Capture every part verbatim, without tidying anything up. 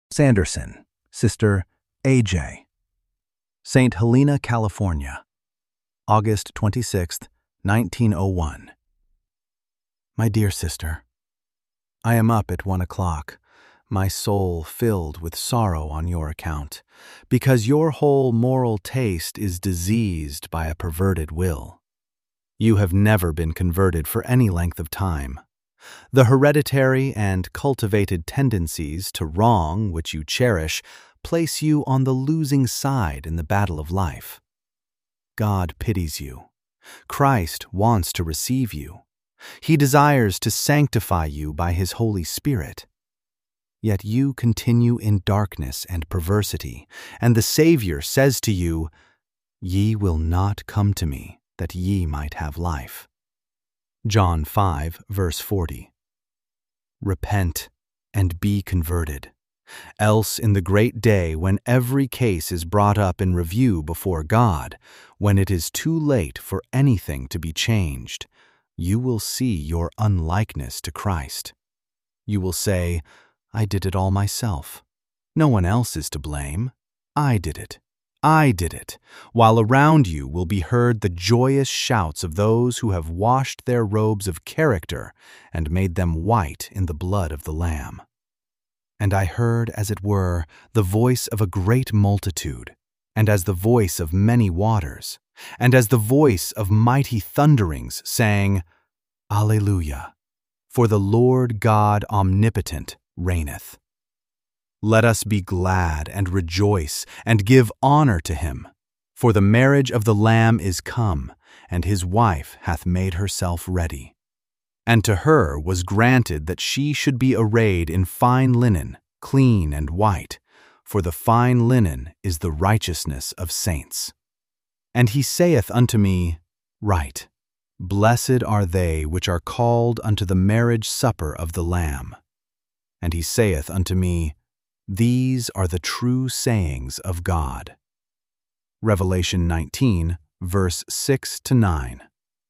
Sanderson, Sister A J Saint Helena, California, August twenty-sixth, nineteen oh one. My dear sister, I am up at one o'clock, my soul filled with sorrow on your account, because your whole moral taste is diseased by a perverted will. You have never been converted for any length of time. The hereditary and cultivated tendencies to wrong which you cherish place you on the losing side in the battle of life. God pities you. Christ wants to receive you. He desires to sanctify you by His Holy Spirit. Yet you continue in darkness and perversity, and the Savior says to you, "Ye will not come to me, that ye might have life." John five, verse forty. Repent and be converted, else in the great day when every case is brought up in review before God, when it is too late for anything to be changed, you will see your unlikeness to Christ. You will say, "I did it all myself. No one else is to blame. I did it. I did it," while around you will be heard the joyous shouts of those who have washed their robes of character and made them white in the blood of the Lamb. And I heard, as it were, the voice of a great multitude, and as the voice of many waters, and as the voice of mighty thunderings, saying, Alleluia, for the Lord God omnipotent reigneth. Let us be glad and rejoice and give honor to him, for the marriage of the Lamb is come, and his wife hath made herself ready. And to her was granted that she should be arrayed in fine linen, clean and white, for the fine linen is the righteousness of saints. And he saith unto me, Write, Blessed are they which are called unto the marriage supper of the Lamb. And he saith unto me, These are the true sayings of God. Revelation nineteen, verse six to nine.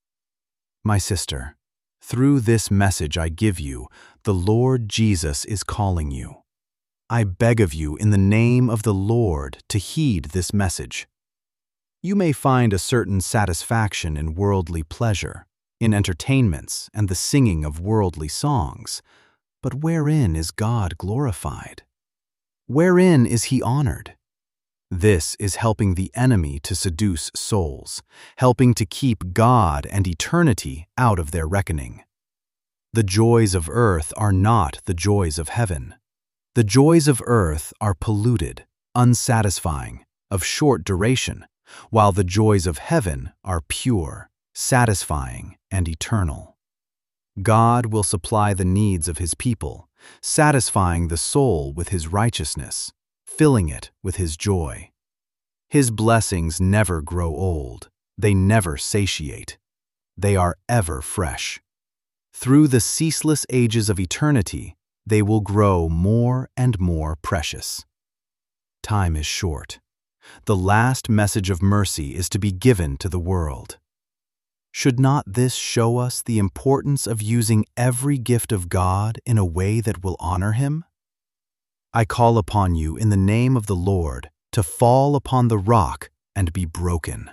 My sister, through this message I give you, the Lord Jesus is calling you. I beg of you in the name of the Lord to heed this message. You may find a certain satisfaction in worldly pleasure, in entertainments and the singing of worldly songs, but wherein is God glorified? Wherein is he honored? This is helping the enemy to seduce souls, helping to keep God and eternity out of their reckoning. The joys of earth are not the joys of heaven. The joys of earth are polluted, unsatisfying, of short duration, while the joys of heaven are pure, satisfying, and eternal. God will supply the needs of his people, satisfying the soul with his righteousness, filling it with his joy. His blessings never grow old, they never satiate. They are ever fresh. Through the ceaseless ages of eternity, they will grow more and more precious. Time is short. The last message of mercy is to be given to the world. Should not this show us the importance of using every gift of God in a way that will honor him? I call upon you in the name of the Lord to fall upon the rock and be broken.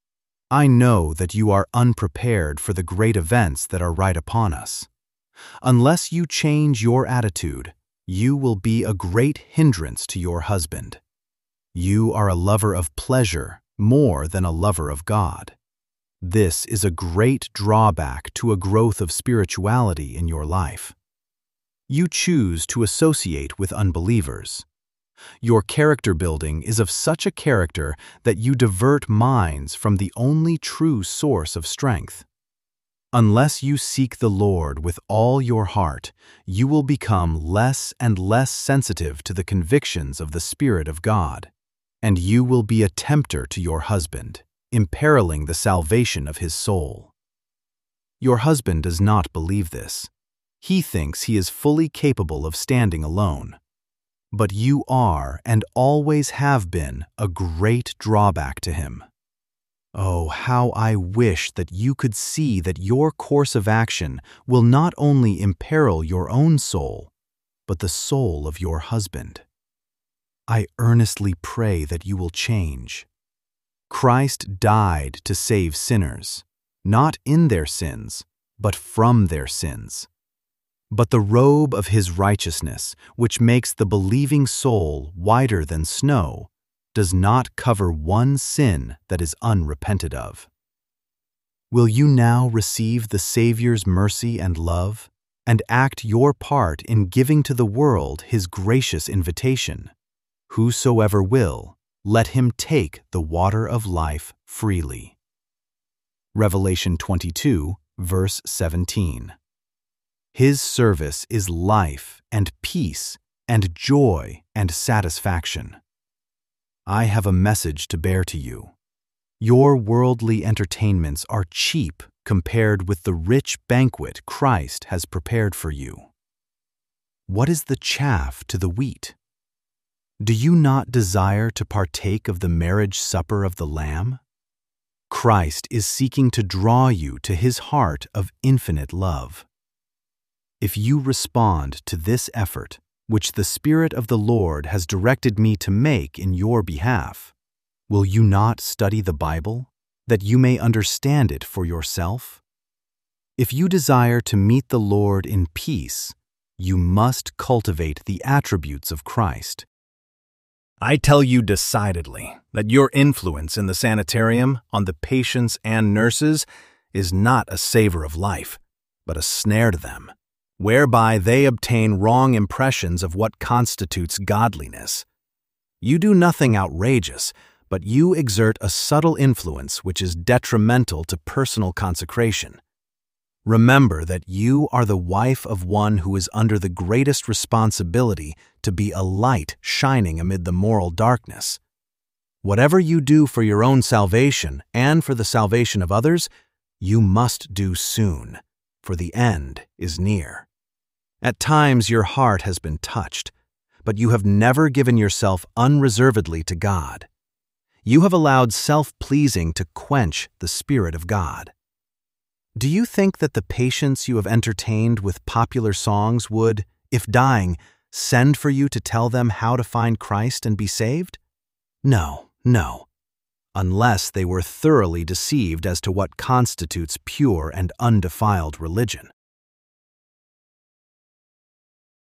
I know that you are unprepared for the great events that are right upon us. Unless you change your attitude, you will be a great hindrance to your husband. You are a lover of pleasure more than a lover of God. This is a great drawback to a growth of spirituality in your life. You choose to associate with unbelievers. Your character building is of such a character that you divert minds from the only true source of strength. Unless you seek the Lord with all your heart, you will become less and less sensitive to the convictions of the Spirit of God, and you will be a tempter to your husband, imperiling the salvation of his soul. Your husband does not believe this. He thinks he is fully capable of standing alone. But you are and always have been a great drawback to him. Oh, how I wish that you could see that your course of action will not only imperil your own soul, but the soul of your husband. I earnestly pray that you will change. Christ died to save sinners, not in their sins, but from their sins. But the robe of his righteousness, which makes the believing soul whiter than snow, does not cover one sin that is unrepented of. Will you now receive the Savior's mercy and love, and act your part in giving to the world his gracious invitation? Whosoever will, let him take the water of life freely. Revelation twenty-two, verse seventeen. His service is life and peace and joy and satisfaction. I have a message to bear to you. Your worldly entertainments are cheap compared with the rich banquet Christ has prepared for you. What is the chaff to the wheat? Do you not desire to partake of the marriage supper of the Lamb? Christ is seeking to draw you to his heart of infinite love. If you respond to this effort, which the Spirit of the Lord has directed me to make in your behalf, will you not study the Bible, that you may understand it for yourself? If you desire to meet the Lord in peace, you must cultivate the attributes of Christ. I tell you decidedly that your influence in the sanitarium on the patients and nurses is not a savor of life, but a snare to them, whereby they obtain wrong impressions of what constitutes godliness. You do nothing outrageous, but you exert a subtle influence which is detrimental to personal consecration. Remember that you are the wife of one who is under the greatest responsibility to be a light shining amid the moral darkness. Whatever you do for your own salvation and for the salvation of others, you must do soon, for the end is near. At times your heart has been touched, but you have never given yourself unreservedly to God. You have allowed self-pleasing to quench the Spirit of God. Do you think that the patients you have entertained with popular songs would, if dying, send for you to tell them how to find Christ and be saved? No, no, unless they were thoroughly deceived as to what constitutes pure and undefiled religion.